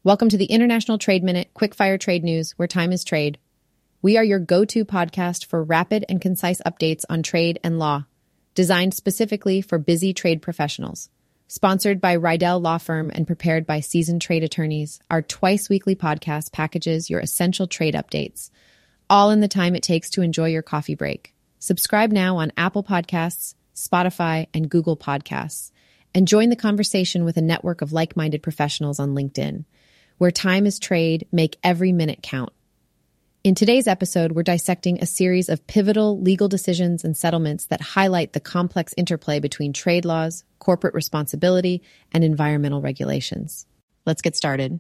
Welcome to the International Trade Minute, quick-fire trade news, where time is trade. We are your go-to podcast for rapid and concise updates on trade and law, designed specifically for busy trade professionals. Sponsored by Rydell Law Firm and prepared by seasoned trade attorneys, our twice-weekly podcast packages your essential trade updates, all in the time it takes to enjoy your coffee break. Subscribe now on Apple Podcasts, Spotify, and Google Podcasts, and join the conversation with a network of like-minded professionals on LinkedIn. Where time is trade, make every minute count. In today's episode, we're dissecting a series of pivotal legal decisions and settlements that highlight the complex interplay between trade laws, corporate responsibility, and environmental regulations. Let's get started.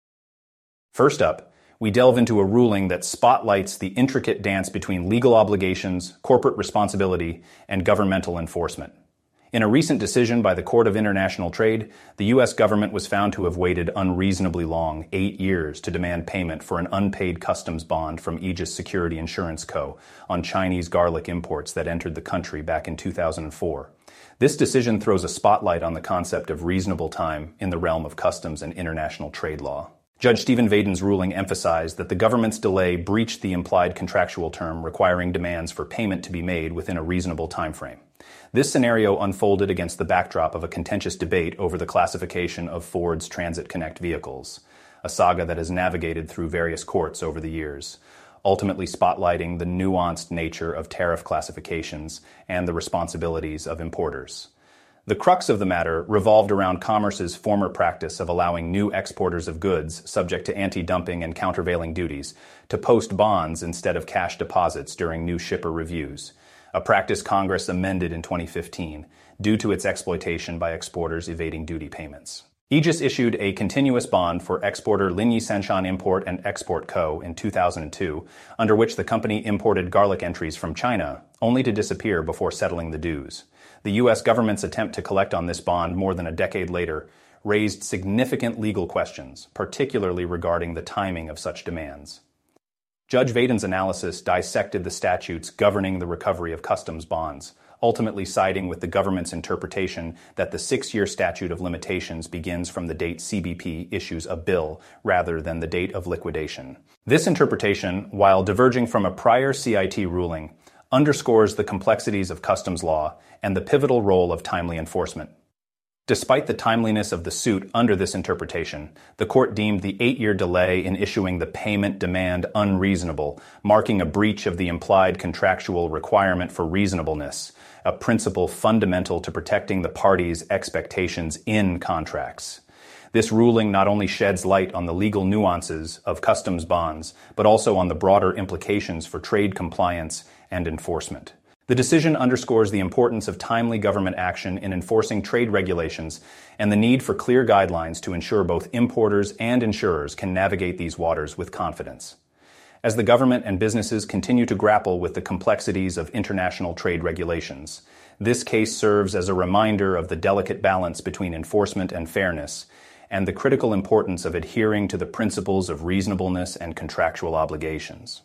First up, we delve into a ruling that spotlights the intricate dance between legal obligations, corporate responsibility, and governmental enforcement. In a recent decision by the Court of International Trade, the U.S. government was found to have waited unreasonably long, 8 years, to demand payment for an unpaid customs bond from Aegis Security Insurance Co. on Chinese garlic imports that entered the country back in 2004. This decision throws a spotlight on the concept of reasonable time in the realm of customs and international trade law. Judge Stephen Vaden's ruling emphasized that the government's delay breached the implied contractual term requiring demands for payment to be made within a reasonable time frame. This scenario unfolded against the backdrop of a contentious debate over the classification of Ford's Transit Connect vehicles, a saga that has navigated through various courts over the years, ultimately spotlighting the nuanced nature of tariff classifications and the responsibilities of importers. The crux of the matter revolved around Commerce's former practice of allowing new exporters of goods subject to anti-dumping and countervailing duties to post bonds instead of cash deposits during new shipper reviews, a practice Congress amended in 2015 due to its exploitation by exporters evading duty payments. Aegis issued a continuous bond for exporter Linyi Sanshan Import and Export Co. in 2002, under which the company imported garlic entries from China, only to disappear before settling the dues. The U.S. government's attempt to collect on this bond more than a decade later raised significant legal questions, particularly regarding the timing of such demands. Judge Vaden's analysis dissected the statutes governing the recovery of customs bonds, ultimately siding with the government's interpretation that the 6-year statute of limitations begins from the date CBP issues a bill rather than the date of liquidation. This interpretation, while diverging from a prior CIT ruling, underscores the complexities of customs law and the pivotal role of timely enforcement. Despite the timeliness of the suit under this interpretation, the court deemed the 8-year delay in issuing the payment demand unreasonable, marking a breach of the implied contractual requirement for reasonableness, a principle fundamental to protecting the parties' expectations in contracts. This ruling not only sheds light on the legal nuances of customs bonds, but also on the broader implications for trade compliance and enforcement. The decision underscores the importance of timely government action in enforcing trade regulations and the need for clear guidelines to ensure both importers and insurers can navigate these waters with confidence. As the government and businesses continue to grapple with the complexities of international trade regulations, this case serves as a reminder of the delicate balance between enforcement and fairness, and the critical importance of adhering to the principles of reasonableness and contractual obligations.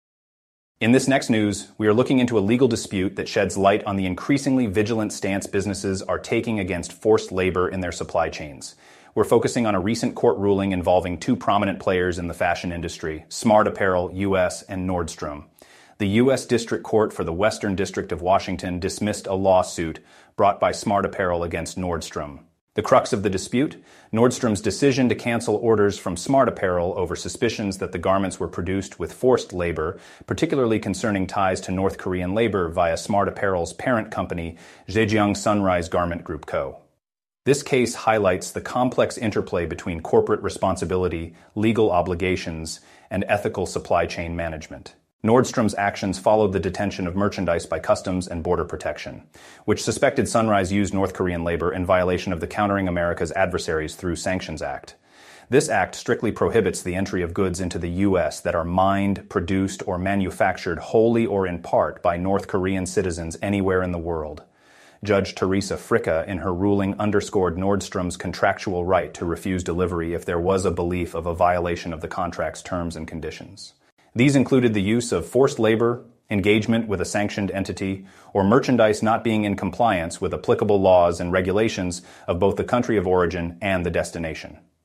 In this next news, we are looking into a legal dispute that sheds light on the increasingly vigilant stance businesses are taking against forced labor in their supply chains. We're focusing on a recent court ruling involving two prominent players in the fashion industry, Smart Apparel US and Nordstrom. The U.S. District Court for the Western District of Washington dismissed a lawsuit brought by Smart Apparel against Nordstrom. The crux of the dispute? Nordstrom's decision to cancel orders from Smart Apparel over suspicions that the garments were produced with forced labor, particularly concerning ties to North Korean labor via Smart Apparel's parent company, Zhejiang Sunrise Garment Group Co. This case highlights the complex interplay between corporate responsibility, legal obligations, and ethical supply chain management. Nordstrom's actions followed the detention of merchandise by Customs and Border Protection, which suspected Sunrise used North Korean labor in violation of the Countering America's Adversaries Through Sanctions Act. This act strictly prohibits the entry of goods into the U.S. that are mined, produced, or manufactured wholly or in part by North Korean citizens anywhere in the world. Judge Teresa Fricka, in her ruling, underscored Nordstrom's contractual right to refuse delivery if there was a belief of a violation of the contract's terms and conditions. These included the use of forced labor, engagement with a sanctioned entity, or merchandise not being in compliance with applicable laws and regulations of both the country of origin and the destination.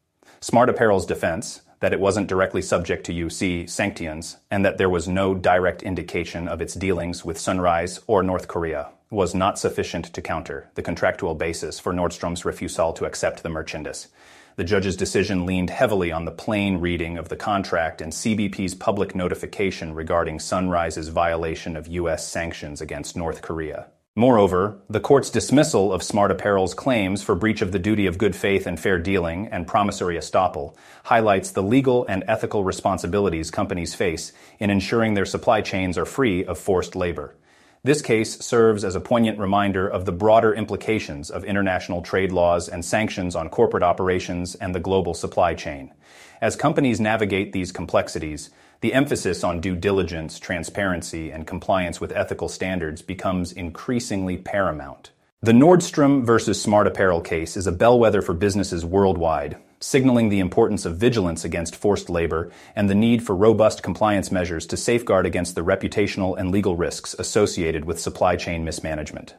Smart Apparel's defense, that it wasn't directly subject to UC sanctions and that there was no direct indication of its dealings with Sunrise or North Korea, was not sufficient to counter the contractual basis for Nordstrom's refusal to accept the merchandise. The judge's decision leaned heavily on the plain reading of the contract and CBP's public notification regarding Sunrise's violation of U.S. sanctions against North Korea. Moreover, the court's dismissal of Smart Apparel's claims for breach of the duty of good faith and fair dealing and promissory estoppel highlights the legal and ethical responsibilities companies face in ensuring their supply chains are free of forced labor. This case serves as a poignant reminder of the broader implications of international trade laws and sanctions on corporate operations and the global supply chain. As companies navigate these complexities, the emphasis on due diligence, transparency, and compliance with ethical standards becomes increasingly paramount. The Nordstrom versus Smart Apparel case is a bellwether for businesses worldwide, signaling the importance of vigilance against forced labor and the need for robust compliance measures to safeguard against the reputational and legal risks associated with supply chain mismanagement.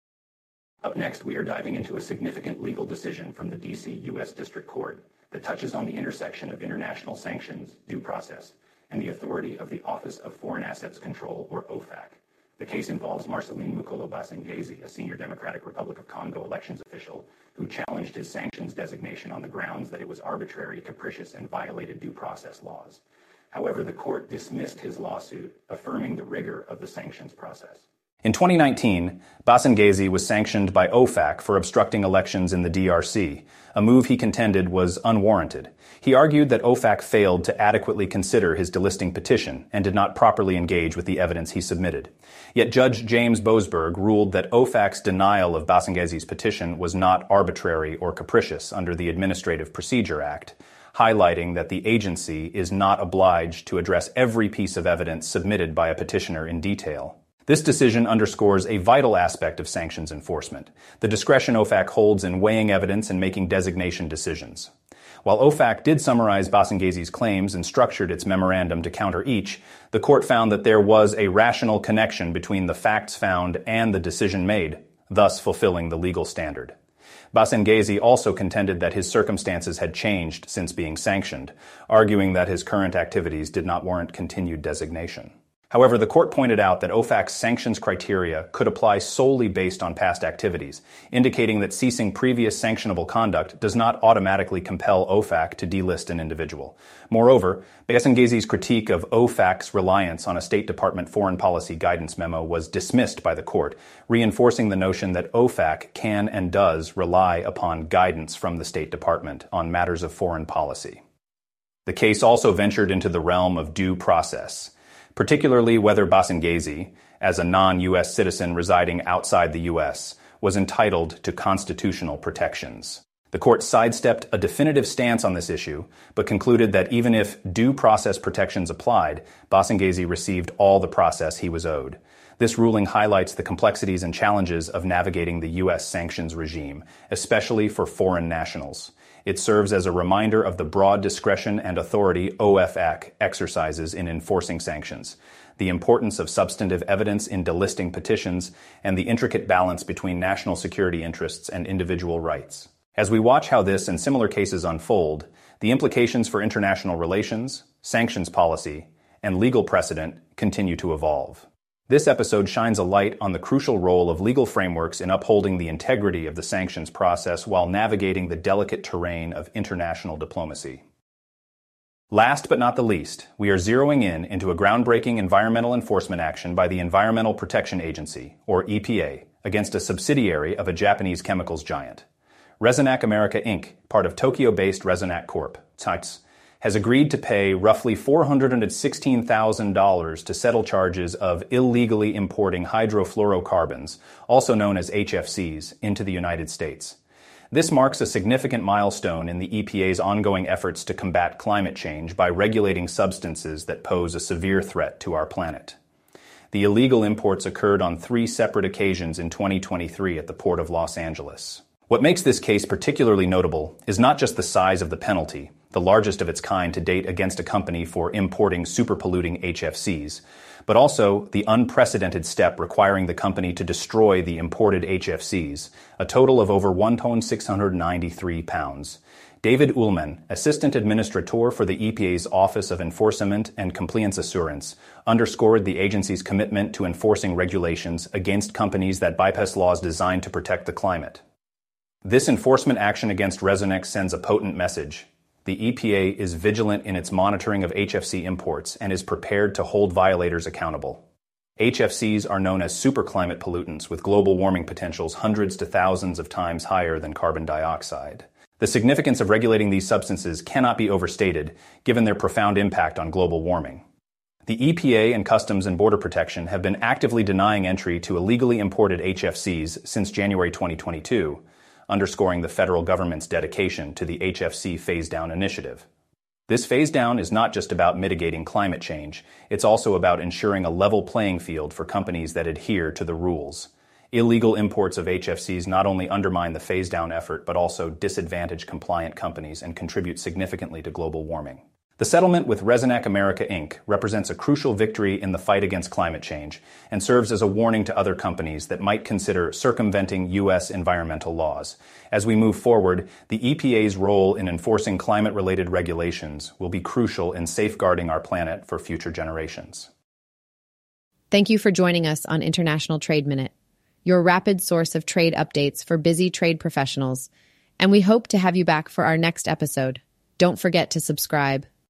Up next, we are diving into a significant legal decision from the D.C. U.S. District Court that touches on the intersection of international sanctions, due process, and the authority of the Office of Foreign Assets Control, or OFAC. The case involves Marceline Mukolo Basengezi, a senior Democratic Republic of Congo elections official who challenged his sanctions designation on the grounds that it was arbitrary, capricious, and violated due process laws. However, the court dismissed his lawsuit, affirming the rigor of the sanctions process. In 2019, Basengezi was sanctioned by OFAC for obstructing elections in the DRC, a move he contended was unwarranted. He argued that OFAC failed to adequately consider his delisting petition and did not properly engage with the evidence he submitted. Yet Judge James Boasberg ruled that OFAC's denial of Basengezi's petition was not arbitrary or capricious under the Administrative Procedure Act, highlighting that the agency is not obliged to address every piece of evidence submitted by a petitioner in detail. This decision underscores a vital aspect of sanctions enforcement, the discretion OFAC holds in weighing evidence and making designation decisions. While OFAC did summarize Basengezi's claims and structured its memorandum to counter each, the court found that there was a rational connection between the facts found and the decision made, thus fulfilling the legal standard. Basengezi also contended that his circumstances had changed since being sanctioned, arguing that his current activities did not warrant continued designation. However, the court pointed out that OFAC's sanctions criteria could apply solely based on past activities, indicating that ceasing previous sanctionable conduct does not automatically compel OFAC to delist an individual. Moreover, Basengezi's critique of OFAC's reliance on a State Department foreign policy guidance memo was dismissed by the court, reinforcing the notion that OFAC can and does rely upon guidance from the State Department on matters of foreign policy. The case also ventured into the realm of due process, particularly whether Basengezi, as a non-U.S. citizen residing outside the U.S., was entitled to constitutional protections. The court sidestepped a definitive stance on this issue, but concluded that even if due process protections applied, Basengezi received all the process he was owed. This ruling highlights the complexities and challenges of navigating the U.S. sanctions regime, especially for foreign nationals. It serves as a reminder of the broad discretion and authority OFAC exercises in enforcing sanctions, the importance of substantive evidence in delisting petitions, and the intricate balance between national security interests and individual rights. As we watch how this and similar cases unfold, the implications for international relations, sanctions policy, and legal precedent continue to evolve. This episode shines a light on the crucial role of legal frameworks in upholding the integrity of the sanctions process while navigating the delicate terrain of international diplomacy. Last but not the least, we are zeroing into a groundbreaking environmental enforcement action by the Environmental Protection Agency, or EPA, against a subsidiary of a Japanese chemicals giant. Resonac America Inc., part of Tokyo-based Resonac Corp., TSUTS, has agreed to pay roughly $416,000 to settle charges of illegally importing hydrofluorocarbons, also known as HFCs, into the United States. This marks a significant milestone in the EPA's ongoing efforts to combat climate change by regulating substances that pose a severe threat to our planet. The illegal imports occurred on 3 separate occasions in 2023 at the Port of Los Angeles. What makes this case particularly notable is not just the size of the penalty, the largest of its kind to date against a company for importing super-polluting HFCs, but also the unprecedented step requiring the company to destroy the imported HFCs, a total of over 1,693 pounds. David Ullman, Assistant Administrator for the EPA's Office of Enforcement and Compliance Assurance, underscored the agency's commitment to enforcing regulations against companies that bypass laws designed to protect the climate. This enforcement action against Resonex sends a potent message. The EPA is vigilant in its monitoring of HFC imports and is prepared to hold violators accountable. HFCs are known as superclimate pollutants with global warming potentials hundreds to thousands of times higher than carbon dioxide. The significance of regulating these substances cannot be overstated, given their profound impact on global warming. The EPA and Customs and Border Protection have been actively denying entry to illegally imported HFCs since January 2022, underscoring the federal government's dedication to the HFC phase-down initiative. This phase-down is not just about mitigating climate change, it's also about ensuring a level playing field for companies that adhere to the rules. Illegal imports of HFCs not only undermine the phase-down effort, but also disadvantage compliant companies and contribute significantly to global warming. The settlement with Resonac America Inc. represents a crucial victory in the fight against climate change and serves as a warning to other companies that might consider circumventing U.S. environmental laws. As we move forward, the EPA's role in enforcing climate-related regulations will be crucial in safeguarding our planet for future generations. Thank you for joining us on International Trade Minute, your rapid source of trade updates for busy trade professionals, and we hope to have you back for our next episode. Don't forget to subscribe.